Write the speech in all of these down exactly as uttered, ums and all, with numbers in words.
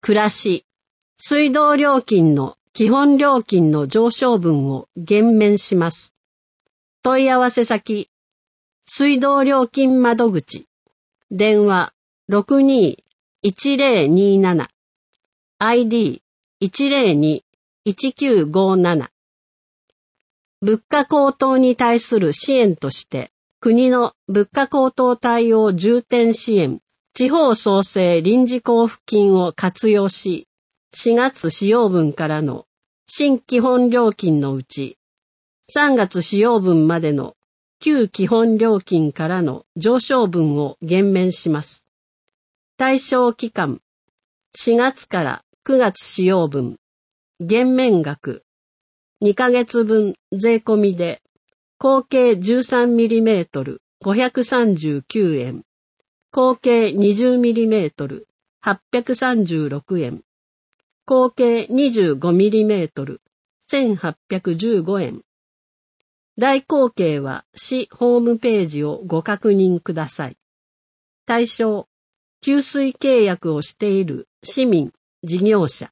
暮らし、水道料金の基本料金の上昇分を減免します。問い合わせ先、水道料金窓口、電話 ろくにーいちぜろにーなな、アイディーいちぜろにーいちきゅうごなな。物価高騰に対する支援として、国の物価高騰対応重点支援、地方創生臨時交付金を活用し、しがつ使用分からの新基本料金のうち、さんがつ使用分までの旧基本料金からの上昇分を減免します。対象期間、しがつからくがつ使用分、減免額、にかげつぶん税込みで、合計 じゅうさんミリメートル ごひゃくさんじゅうきゅうえん、合計 にじゅうミリメートル はっぴゃくさんじゅうろくえん、合計 にじゅうごミリメートル せんはっぴゃくじゅうごえん。代行形は市ホームページをご確認ください。対象、給水契約をしている市民、事業者。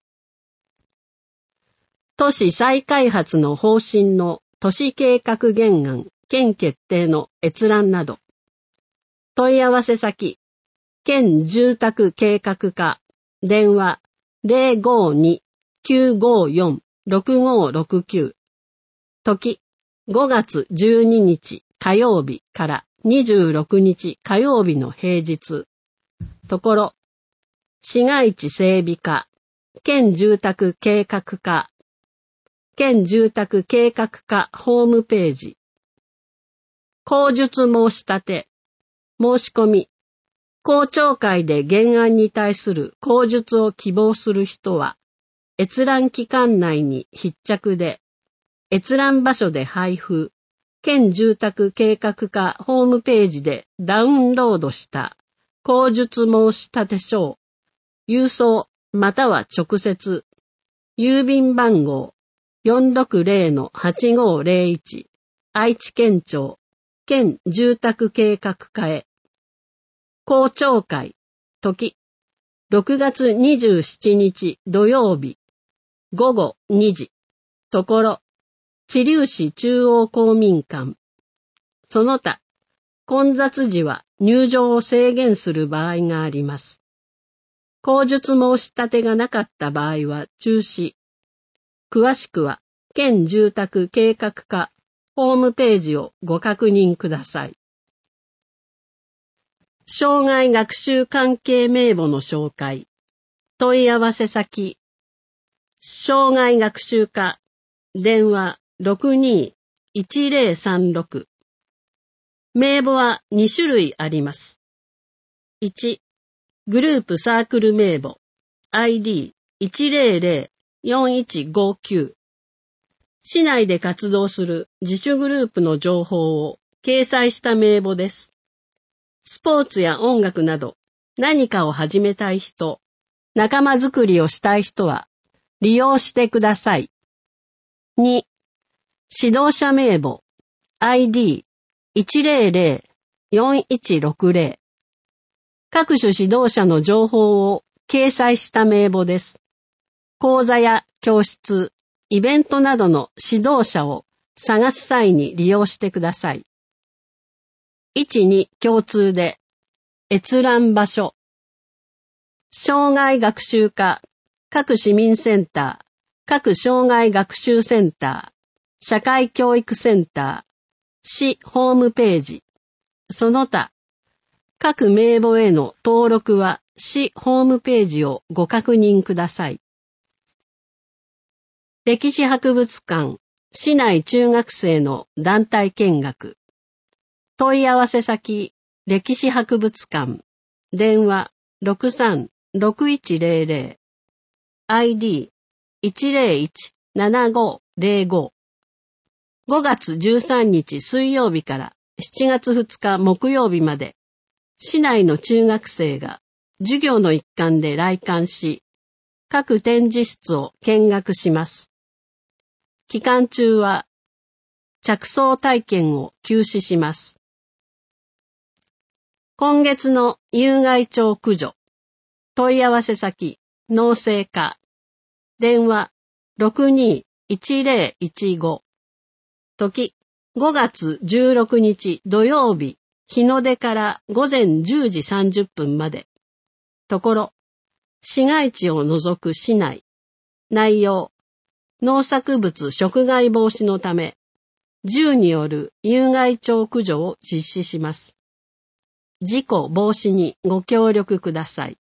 都市再開発の方針の都市計画原案、県決定の閲覧など。問い合わせ先、県住宅計画課、電話 ゼロごにーきゅうごよんろくごろくきゅう。時、ごがつじゅうににち火曜日からにじゅうろくにち火曜日の平日。ところ、市街地整備課、県住宅計画課、県住宅計画課ホームページ。公述申し立て、申し込み、公聴会で原案に対する公述を希望する人は、閲覧期間内に必着で、閲覧場所で配布、県住宅計画課ホームページでダウンロードした公述申し立て書を、郵送または直接、郵便番号 よんろくぜろのはちごぜろいち、愛知県庁、県住宅計画課へ。公聴会、時、ろくがつにじゅうしちにち土曜日、ごごにじ、ところ、知立市中央公民館。その他、混雑時は入場を制限する場合があります。公述申し立てがなかった場合は中止。詳しくは、県住宅計画課ホームページをご確認ください。障害学習関係名簿の紹介。問い合わせ先。障害学習課、電話 ろくにーいちぜろさんろく。名簿はにしゅるいあります。いち、グループサークル名簿 アイディーいちぜろぜろよんいちごきゅう。市内で活動する自主グループの情報を掲載した名簿です。スポーツや音楽など何かを始めたい人、仲間づくりをしたい人は利用してください。に、指導者名簿 アイディーいちぜろぜろよんいちろくぜろ。各種指導者の情報を掲載した名簿です。講座や教室、イベントなどの指導者を探す際に利用してください。いちに共通で、閲覧場所。障害学習課、各市民センター、各障害学習センター、社会教育センター、市ホームページ。その他、各名簿への登録は市ホームページをご確認ください。歴史博物館、市内中学生の団体見学。問い合わせ先、歴史博物館、電話 ろくさんろくいちぜろぜろ、アイディーいちぜろいちななごぜろご。ごがつじゅうさんにち水曜日からしちがつふつか木曜日まで、市内の中学生が授業の一環で来館し、各展示室を見学します。期間中は着想体験を休止します。今月の有害鳥駆除。問い合わせ先、 脳性科。電話 ろくにーいちぜろいちご。時ごがつじゅうろくにち土曜日、日の出から午前じゅうじさんじゅっぷんまで。ところ、市街地を除く市内。内容、農作物食害防止のため、銃による有害鳥駆除を実施します。事故防止にご協力ください。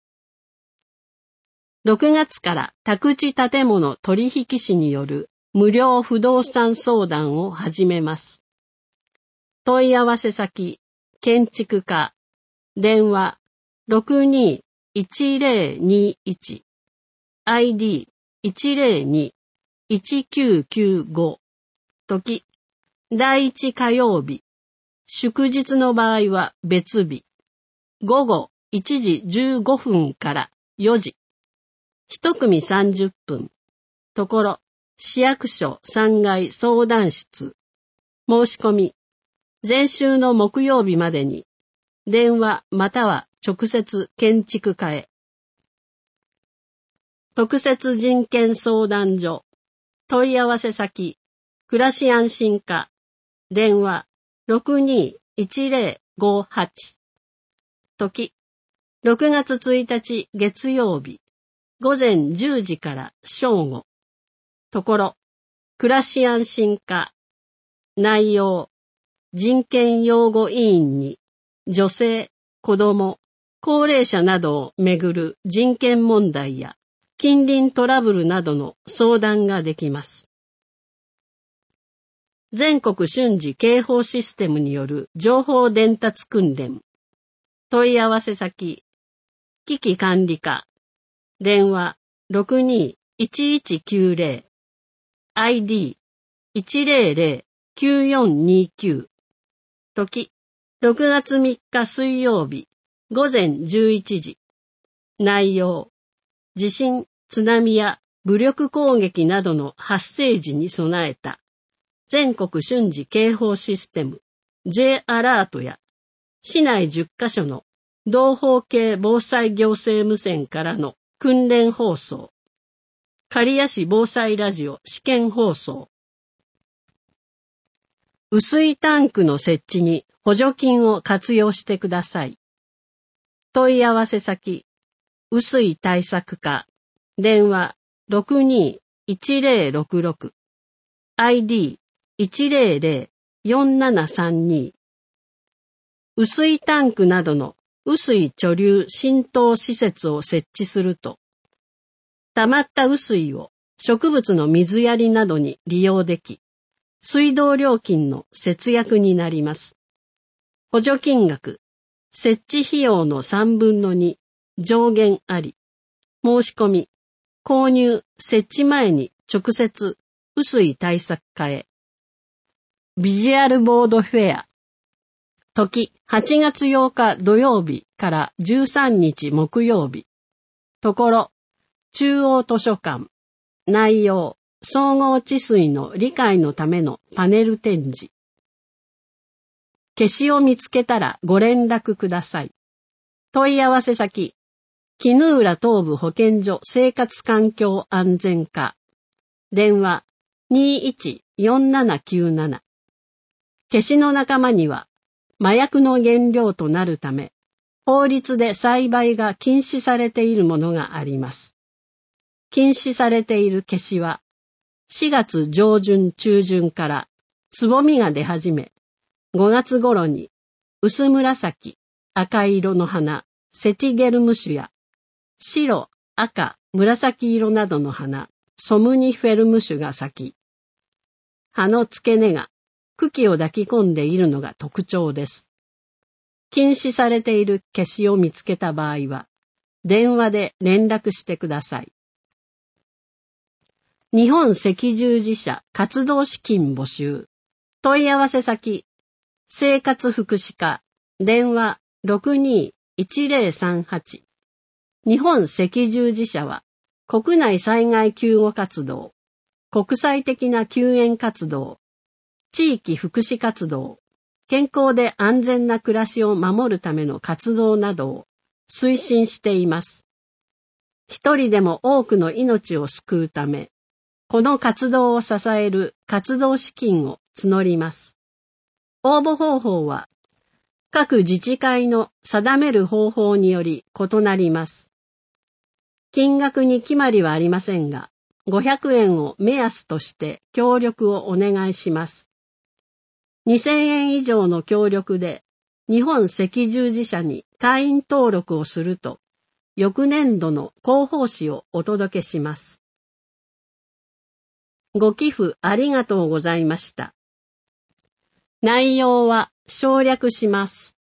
ろくがつから宅地建物取引士による無料不動産相談を始めます。問い合わせ先、建築課、電話 ろくにーいちぜろにいち、アイディーいちぜろにいちきゅうきゅうご、時、第一火曜日、祝日の場合は別日、午後いちじじゅうごふんからよじ、一組さんじゅっぷん、ところ、市役所さんがい相談室、申し込み、前週の木曜日までに、電話または直接建築課へ。特設人権相談所、問い合わせ先、暮らし安心課、電話 ろくにーいちぜろごはち。時、ろくがつついたち月曜日、午前じゅうじから正午。ところ、暮らし安心課。内容、人権擁護委員に、女性、子供、高齢者などをめぐる人権問題や近隣トラブルなどの相談ができます。全国瞬時警報システムによる情報伝達訓練。問い合わせ先、危機管理課。電話 ろくにーいちいちきゅうぜろ、アイディーいちぜろぜろきゅうよんにきゅう。時、ろくがつみっか水曜日、午前じゅういちじ。内容、地震、津波や武力攻撃などの発生時に備えた全国瞬時警報システム J アラートや市内じゅっかしょの同方系防災行政無線からの訓練放送、刈谷市防災ラジオ試験放送。雨水タンクの設置に補助金を活用してください。問い合わせ先、雨水対策課、電話 ろくにーいちぜろろくろく、アイディーいちぜろぜろよんななさんに。雨水タンクなどの雨水貯留浸透施設を設置すると、溜まった雨水を植物の水やりなどに利用でき、水道料金の節約になります。補助金額、設置費用のさんぶんのに、上限あり。申し込み、購入、設置前に直接、雨水対策課へ。ビジュアルボードフェア。時、はちがつようか土曜日からじゅうさんにち木曜日。ところ、中央図書館。内容、総合治水の理解のためのパネル展示。消しを見つけたらご連絡ください。問い合わせ先、絹浦東部保健所生活環境安全課。電話 にいちよんななきゅうなな。消しの仲間には麻薬の原料となるため、法律で栽培が禁止されているものがあります。禁止されている消しは、しがつじょうじゅん中旬からつぼみが出始め、ごがつ頃に薄紫、赤色の花、セティゲルム種や白、赤、紫色などの花、ソムニフェルム種が咲き、葉の付け根が茎を抱き込んでいるのが特徴です。禁止されている消しを見つけた場合は、電話で連絡してください。日本赤十字社活動資金募集。問い合わせ先、生活福祉課、電話 ろくにーいちぜろさんはち。日本赤十字社は、国内災害救護活動、国際的な救援活動、地域福祉活動、健康で安全な暮らしを守るための活動などを推進しています。 一人でも多くの命を救うため、この活動を支える活動資金を募ります。応募方法は、各自治会の定める方法により異なります。金額に決まりはありませんが、ごひゃくえんを目安として協力をお願いします。にせんえん以上の協力で、日本赤十字社に会員登録をすると、翌年度の広報誌をお届けします。ご寄付ありがとうございました。内容は省略します。